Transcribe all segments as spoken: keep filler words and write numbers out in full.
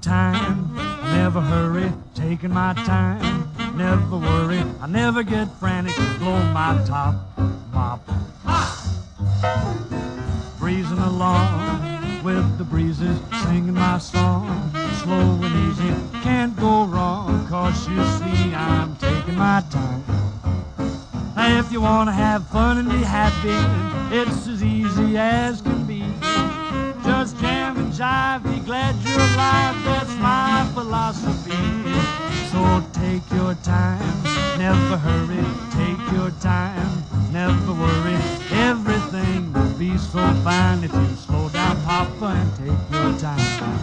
time, I never hurry, taking my time, never worry, I never get frantic, blow my top, mop. Breezing along with the breezes, singing my song, slow and easy, can't go wrong, cause you see I'm taking my time. Now if you want to have fun and be happy, it's as easy as can be. Just jam and jive, be glad you're alive, that's my philosophy. So take your time, never hurry, take your time, never worry, everything will be so fine if you slow down, Papa, and take your time.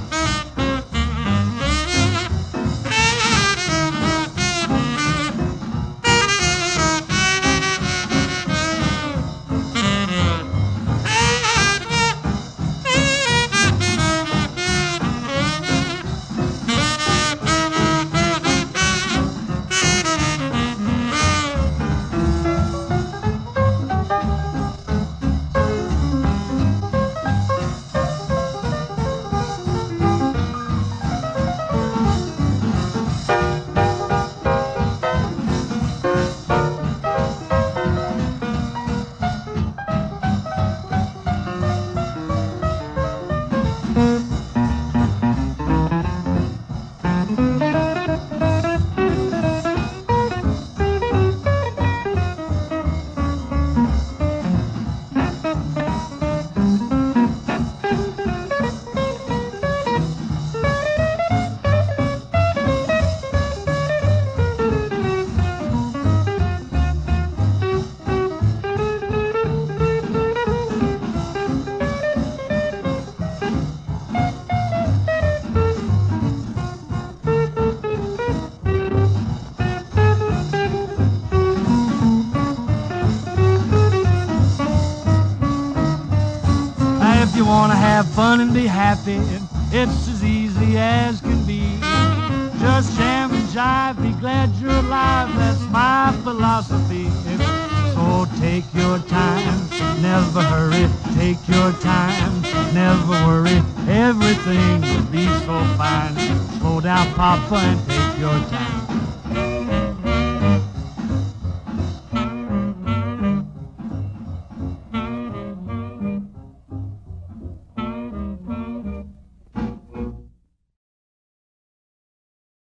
If you want to have fun and be happy, it's as easy as can be. Just jam and jive, be glad you're alive, that's my philosophy. So take your time, never hurry, take your time, never worry, everything will be so fine. Slow down, Papa, and take your time.